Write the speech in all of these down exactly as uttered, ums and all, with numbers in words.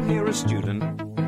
here a student?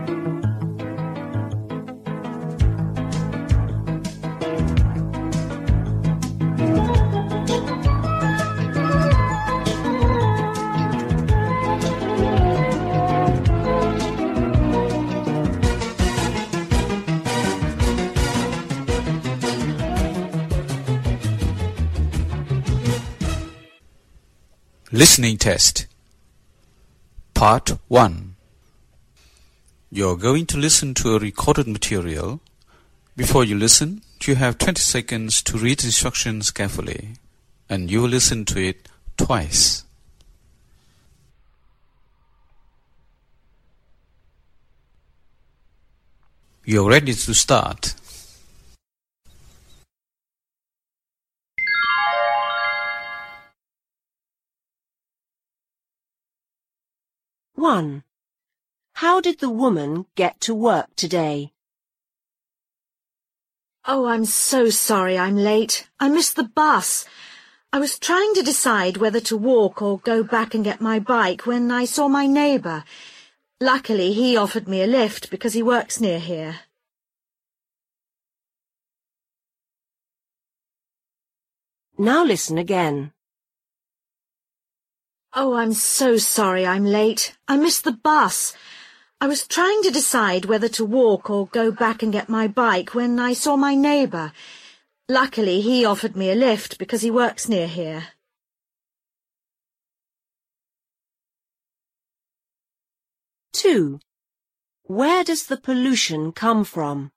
Listening test. Part one. You're going to listen to a recorded material. Before you listen, you have twenty seconds to read instructions carefully, and you will listen to it twice. You're ready to start. one. How did the woman get to work today? Oh, I'm so sorry I'm late. I missed the bus. I was trying to decide whether to walk or go back and get my bike when I saw my neighbour. Luckily, he offered me a lift because he works near here. Now listen again. Oh, I'm so sorry I'm late. I missed the bus. I was trying to decide whether to walk or go back and get my bike when I saw my neighbour. Luckily, he offered me a lift because he works near here. two. Where does the pollution come from?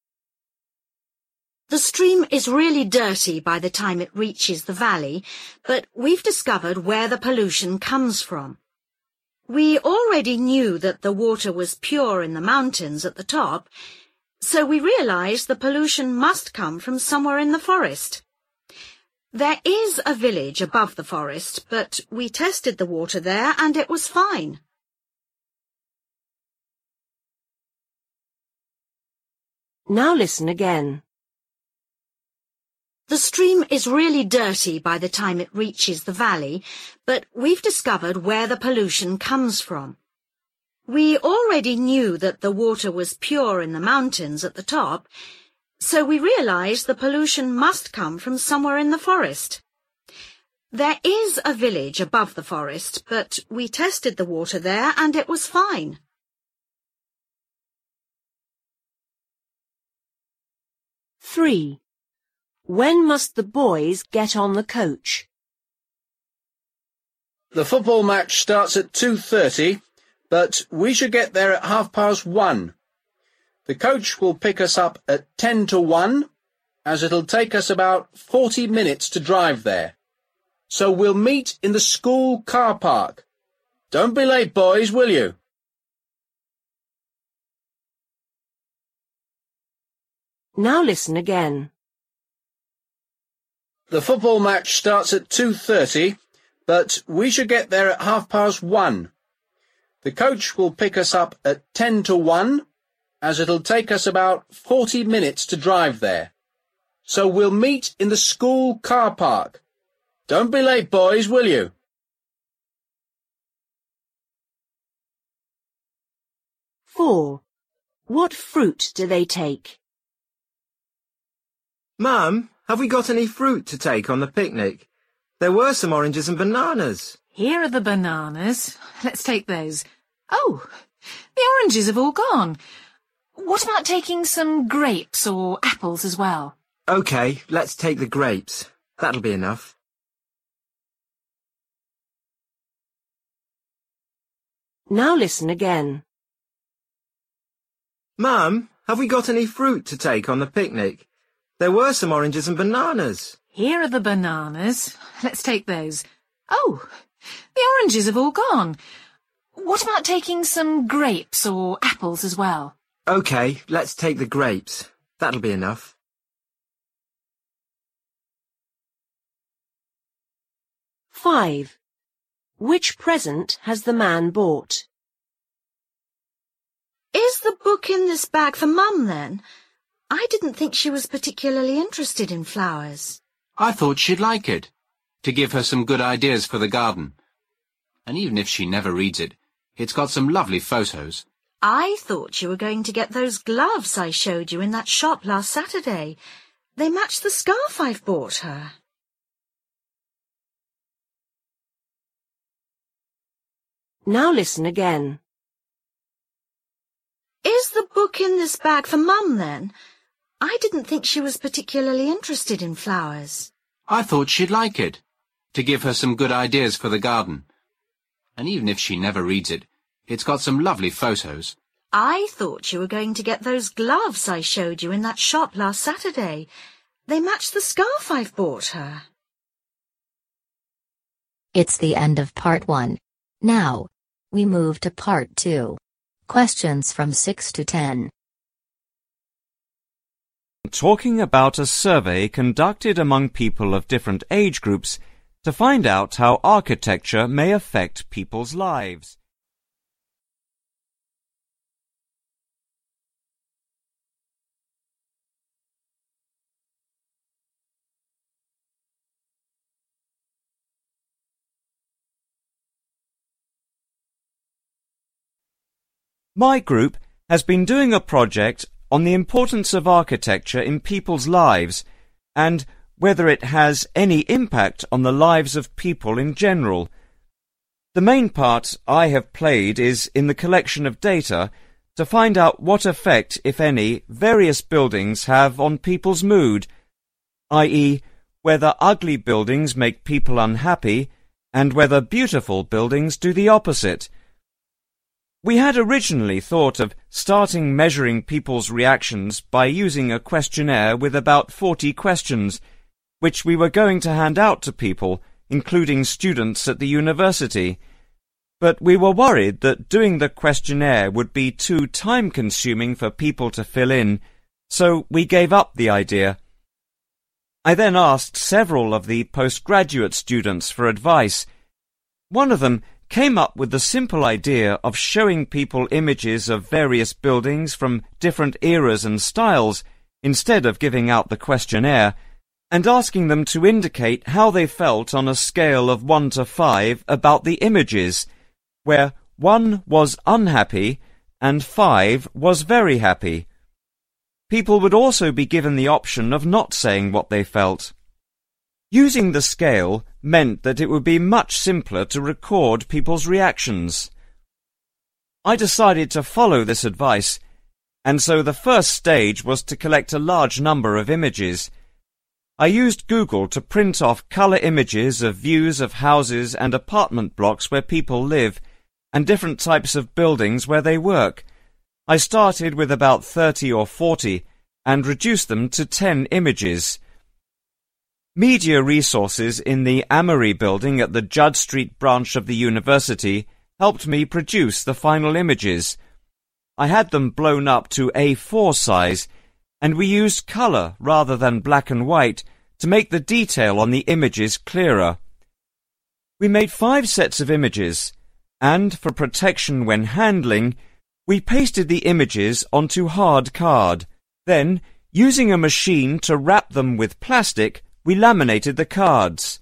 The stream is really dirty by the time it reaches the valley, but we've discovered where the pollution comes from. We already knew that the water was pure in the mountains at the top, so we realised the pollution must come from somewhere in the forest. There is a village above the forest, but we tested the water there and it was fine. Now listen again. The stream is really dirty by the time it reaches the valley, but we've discovered where the pollution comes from. We already knew that the water was pure in the mountains at the top, so we realised the pollution must come from somewhere in the forest. There is a village above the forest, but we tested the water there and it was fine. three. When must the boys get on the coach? The football match starts at two thirty, but we should get there at half past one. The coach will pick us up at ten to one, as it'll take us about forty minutes to drive there. So we'll meet in the school car park. Don't be late, boys, will you? Now listen again. The football match starts at two thirty, but we should get there at half past one. The coach will pick us up at ten to one, as it'll take us about forty minutes to drive there. So we'll meet in the school car park. Don't be late, boys, will you? four. What fruit do they take? Mum, have we got any fruit to take on the picnic? There were some oranges and bananas. Here are the bananas. Let's take those. Oh, the oranges have all gone. What about taking some grapes or apples as well? OK, let's take the grapes. That'll be enough. Now listen again. Mum, have we got any fruit to take on the picnic? There were some oranges and bananas. Here are the bananas. Let's take those. Oh, the oranges have all gone. What about taking some grapes or apples as well? OK, let's take the grapes. That'll be enough. five. Which present has the man bought? Is the book in this bag for Mum, then? I didn't think she was particularly interested in flowers. I thought she'd like it, to give her some good ideas for the garden. And even if she never reads it, It's got some lovely photos. I thought you were going to get those gloves I showed you in that shop last Saturday. They match the scarf I've bought her. Now listen again. Is the book in this bag for Mum, then? I didn't think she was particularly interested in flowers. I thought she'd like it, to give her some good ideas for the garden. And even if she never reads it, it's got some lovely photos. I thought you were going to get those gloves I showed you in that shop last Saturday. They match the scarf I've bought her. It's the end of part one. Now, we move to part two. Questions from six to ten. Talking about a survey conducted among people of different age groups to find out how architecture may affect people's lives. My group has been doing a project on the importance of architecture in people's lives and whether it has any impact on the lives of people in general. The main part I have played is in the collection of data to find out what effect, if any, various buildings have on people's mood, that is, whether ugly buildings make people unhappy and whether beautiful buildings do the opposite. We had originally thought of starting measuring people's reactions by using a questionnaire with about forty questions, which we were going to hand out to people, including students at the university. But we were worried that doing the questionnaire would be too time-consuming for people to fill in, so we gave up the idea. I then asked several of the postgraduate students for advice. One of them came up with the simple idea of showing people images of various buildings from different eras and styles instead of giving out the questionnaire, and asking them to indicate how they felt on a scale of one to five about the images, where one was unhappy and five was very happy. People would also be given the option of not saying what they felt. Using the scale meant that it would be much simpler to record people's reactions. I decided to follow this advice, and so the first stage was to collect a large number of images. I used Google to print off colour images of views of houses and apartment blocks where people live, and different types of buildings where they work. I started with about thirty or forty, and reduced them to ten images. Media resources in the Amory building at the Judd Street branch of the university helped me produce the final images. I had them blown up to A four size, and we used colour rather than black and white to make the detail on the images clearer. We made five sets of images, and for protection when handling, we pasted the images onto hard card. Then, using a machine to wrap them with plastic, we laminated the cards.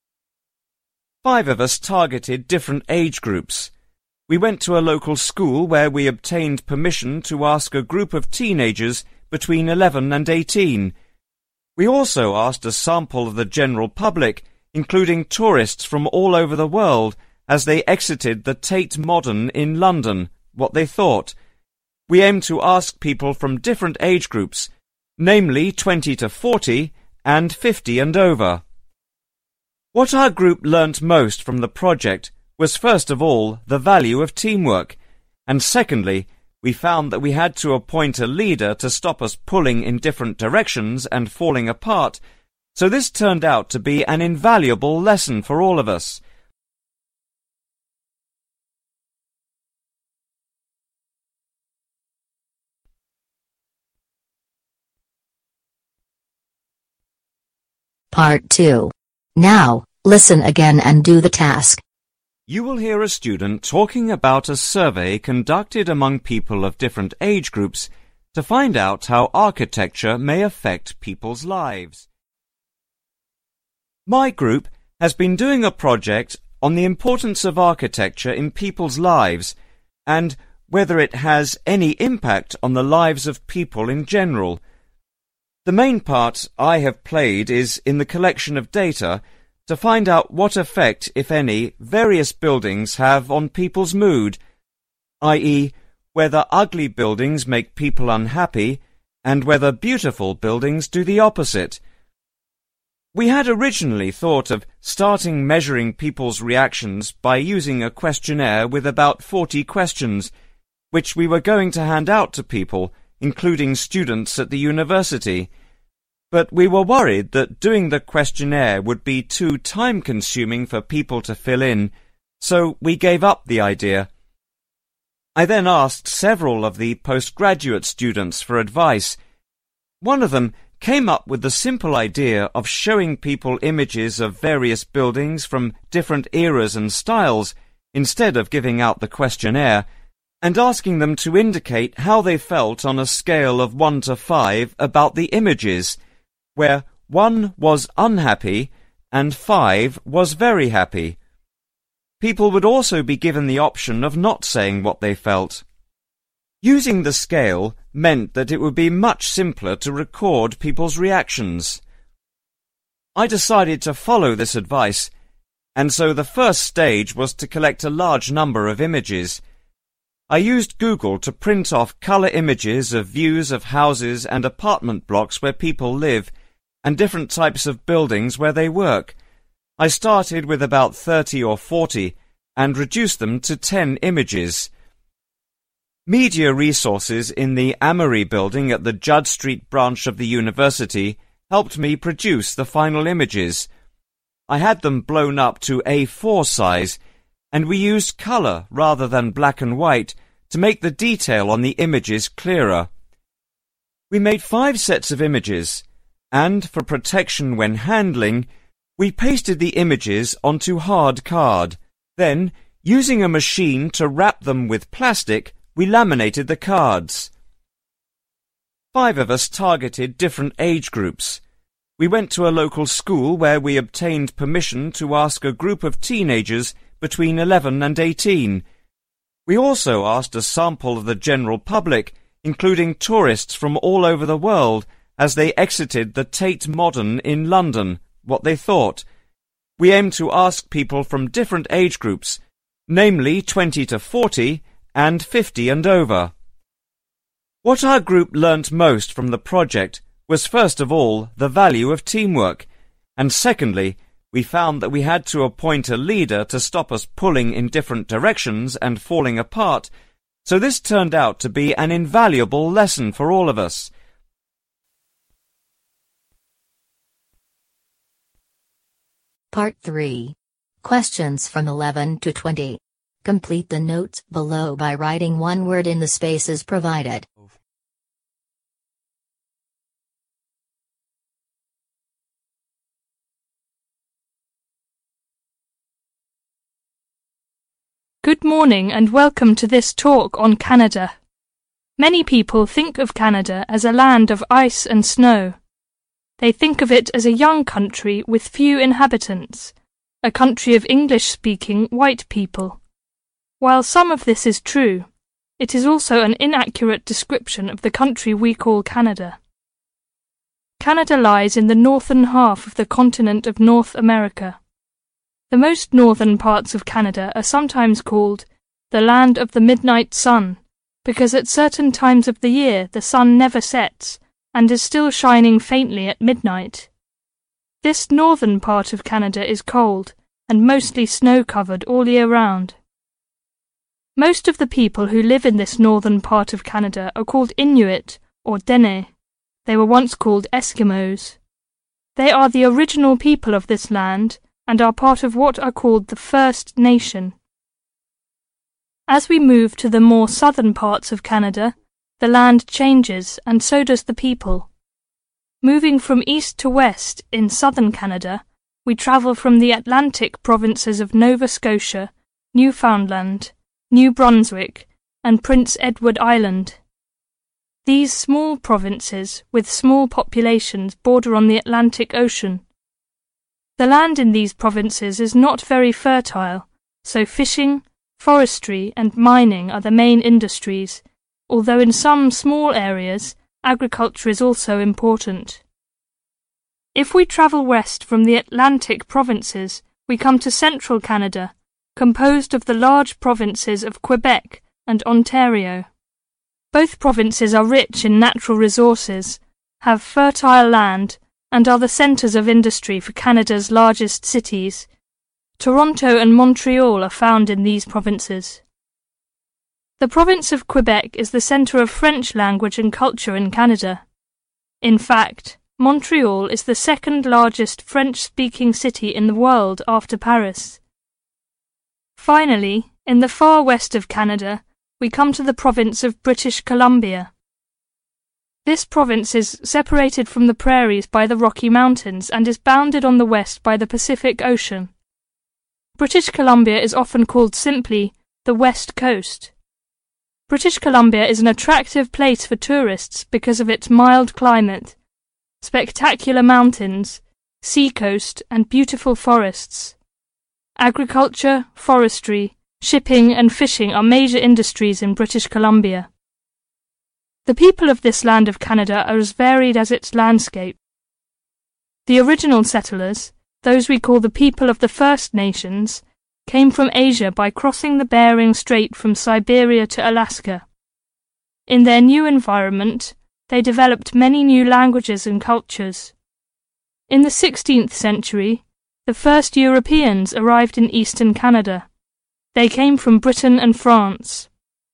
Five of us targeted different age groups. We went to a local school where we obtained permission to ask a group of teenagers between eleven and eighteen. We also asked a sample of the general public, including tourists from all over the world, as they exited the Tate Modern in London, what they thought. We aimed to ask people from different age groups, namely twenty to forty, and fifty and over. What our group learnt most from the project was first of all the value of teamwork, and secondly, we found that we had to appoint a leader to stop us pulling in different directions and falling apart, so this turned out to be an invaluable lesson for all of us. Part two. Now, listen again and do the task. You will hear a student talking about a survey conducted among people of different age groups to find out how architecture may affect people's lives. My group has been doing a project on the importance of architecture in people's lives and whether it has any impact on the lives of people in general. The main part I have played is in the collection of data to find out what effect, if any, various buildings have on people's mood, that is, whether ugly buildings make people unhappy and whether beautiful buildings do the opposite. We had originally thought of starting measuring people's reactions by using a questionnaire with about forty questions, which we were going to hand out to people, including students at the university. But we were worried that doing the questionnaire would be too time-consuming for people to fill in, so we gave up the idea. I then asked several of the postgraduate students for advice. One of them came up with the simple idea of showing people images of various buildings from different eras and styles, instead of giving out the questionnaire, and asking them to indicate how they felt on a scale of one to five about the images, where one was unhappy and five was very happy. People would also be given the option of not saying what they felt. Using the scale meant that it would be much simpler to record people's reactions. I decided to follow this advice, and so the first stage was to collect a large number of images. I used Google to print off colour images of views of houses and apartment blocks where people live, and different types of buildings where they work. I started with about thirty or forty and reduced them to ten images. Media resources in the Amory building at the Judd Street branch of the university helped me produce the final images. I had them blown up to A four size, and we used colour rather than black and white to make the detail on the images clearer. We made five sets of images, and for protection when handling, we pasted the images onto hard card. Then, using a machine to wrap them with plastic, we laminated the cards. Five of us targeted different age groups. We went to a local school where we obtained permission to ask a group of teenagers between eleven and eighteen. We also asked a sample of the general public, including tourists from all over the world, as they exited the Tate Modern in London, what they thought. We aimed to ask people from different age groups, namely twenty to forty and fifty and over. What our group learnt most from the project was first of all the value of teamwork, and secondly, we found that we had to appoint a leader to stop us pulling in different directions and falling apart, so this turned out to be an invaluable lesson for all of us. Part three. Questions from eleven to twenty. Complete the notes below by writing one word in the spaces provided. Good morning and welcome to this talk on Canada. Many people think of Canada as a land of ice and snow. They think of it as a young country with few inhabitants, a country of English-speaking white people. While some of this is true, it is also an inaccurate description of the country we call Canada. Canada lies in the northern half of the continent of North America. The most northern parts of Canada are sometimes called the land of the midnight sun, because at certain times of the year the sun never sets and is still shining faintly at midnight. This northern part of Canada is cold and mostly snow-covered all year round. Most of the people who live in this northern part of Canada are called Inuit or Dene. They were once called Eskimos. They are the original people of this land and are part of what are called the First Nation. As we move to the more southern parts of Canada, the land changes and so does the people. Moving from east to west in southern Canada, we travel from the Atlantic provinces of Nova Scotia, Newfoundland, New Brunswick, and Prince Edward Island. These small provinces, with small populations, border on the Atlantic Ocean. The land in these provinces is not very fertile, so fishing, forestry and mining are the main industries, although in some small areas agriculture is also important. If we travel west from the Atlantic provinces, we come to central Canada, composed of the large provinces of Quebec and Ontario. Both provinces are rich in natural resources, have fertile land, and are the centres of industry for Canada's largest cities. Toronto and Montreal are found in these provinces. The province of Quebec is the centre of French language and culture in Canada. In fact, Montreal is the second largest French-speaking city in the world after Paris. Finally, in the far west of Canada, we come to the province of British Columbia. This province is separated from the prairies by the Rocky Mountains and is bounded on the west by the Pacific Ocean. British Columbia is often called simply the West Coast. British Columbia is an attractive place for tourists because of its mild climate, spectacular mountains, seacoast, and beautiful forests. Agriculture, forestry, shipping, and fishing are major industries in British Columbia. The people of this land of Canada are as varied as its landscape. The original settlers, those we call the people of the First Nations, came from Asia by crossing the Bering Strait from Siberia to Alaska. In their new environment, they developed many new languages and cultures. In the sixteenth century, the first Europeans arrived in eastern Canada. They came from Britain and France.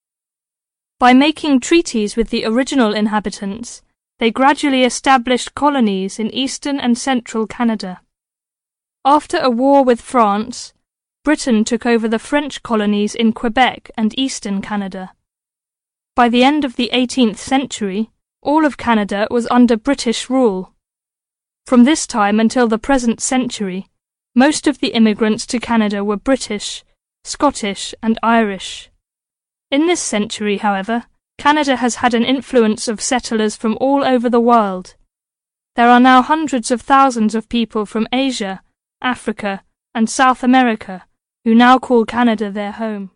By making treaties with the original inhabitants, they gradually established colonies in eastern and central Canada. After a war with France, Britain took over the French colonies in Quebec and eastern Canada. By the end of the eighteenth century, all of Canada was under British rule. From this time until the present century, most of the immigrants to Canada were British, Scottish, and Irish. In this century, however, Canada has had an influence of settlers from all over the world. There are now hundreds of thousands of people from Asia, Africa, and South America who now call Canada their home.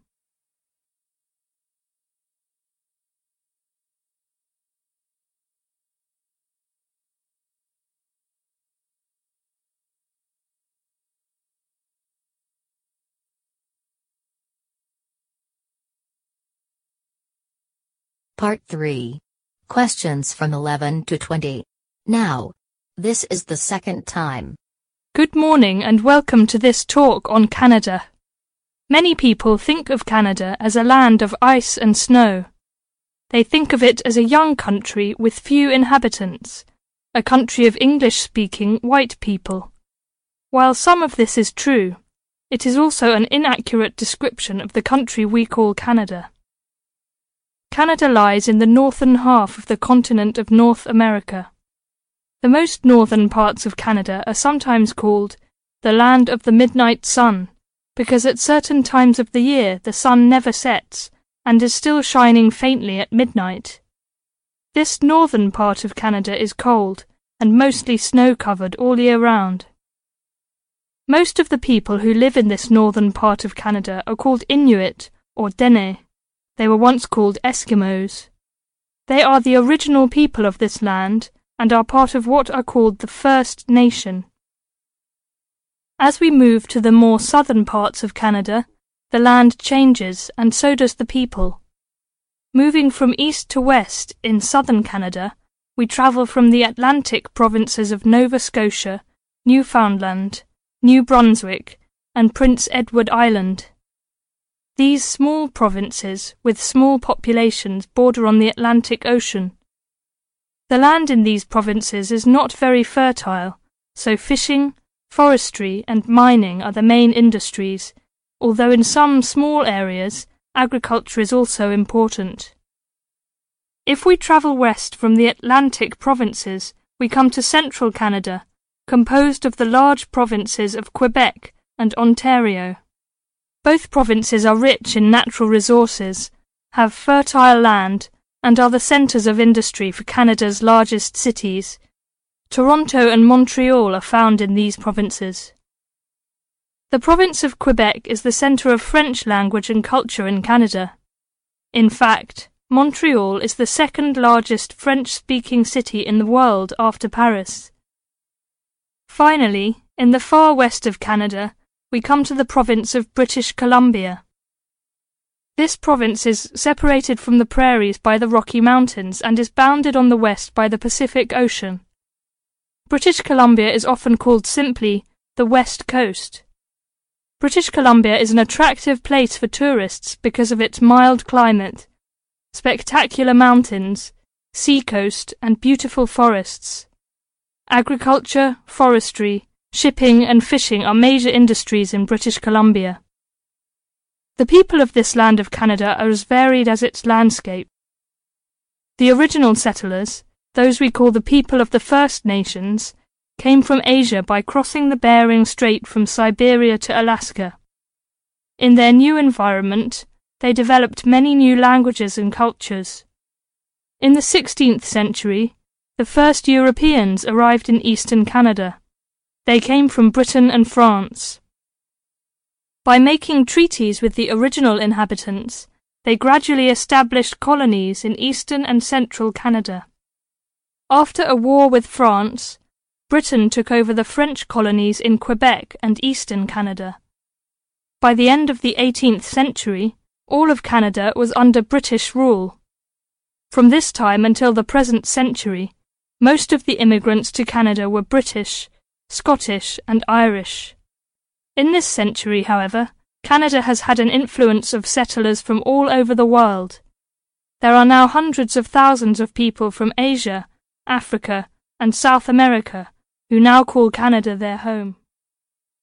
Part three. Questions from eleven to twenty. Now, this is the second time. Good morning and welcome to this talk on Canada. Many people think of Canada as a land of ice and snow. They think of it as a young country with few inhabitants, a country of English-speaking white people. While some of this is true, it is also an inaccurate description of the country we call Canada. Canada lies in the northern half of the continent of North America. The most northern parts of Canada are sometimes called the land of the midnight sun, because at certain times of the year the sun never sets and is still shining faintly at midnight. This northern part of Canada is cold and mostly snow-covered all year round. Most of the people who live in this northern part of Canada are called Inuit or Dene. They were once called Eskimos. They are the original people of this land and are part of what are called the First Nation. As we move to the more southern parts of Canada, the land changes and so does the people. Moving from east to west in southern Canada, we travel from the Atlantic provinces of Nova Scotia, Newfoundland, New Brunswick, and Prince Edward Island. These small provinces, with small populations, border on the Atlantic Ocean. The land in these provinces is not very fertile, so fishing, forestry, and mining are the main industries, although in some small areas agriculture is also important. If we travel west from the Atlantic provinces, we come to central Canada, composed of the large provinces of Quebec and Ontario. Both provinces are rich in natural resources, have fertile land, and are the centres of industry for Canada's largest cities. Toronto and Montreal are found in these provinces. The province of Quebec is the centre of French language and culture in Canada. In fact, Montreal is the second largest French-speaking city in the world after Paris. Finally, in the far west of Canada, we come to the province of British Columbia. This province is separated from the prairies by the Rocky Mountains and is bounded on the west by the Pacific Ocean. British Columbia is often called simply the West Coast. British Columbia is an attractive place for tourists because of its mild climate, spectacular mountains, seacoast, and beautiful forests. Agriculture, forestry, shipping and fishing are major industries in British Columbia. The people of this land of Canada are as varied as its landscape. The original settlers, those we call the people of the First Nations, came from Asia by crossing the Bering Strait from Siberia to Alaska. In their new environment, they developed many new languages and cultures. In the sixteenth century, the first Europeans arrived in eastern Canada. They came from Britain and France. By making treaties with the original inhabitants, they gradually established colonies in eastern and central Canada. After a war with France, Britain took over the French colonies in Quebec and eastern Canada. By the end of the eighteenth century, all of Canada was under British rule. From this time until the present century, most of the immigrants to Canada were British, Scottish, and Irish. In this century, however, Canada has had an influence of settlers from all over the world. There are now hundreds of thousands of people from Asia, Africa, and South America who now call Canada their home.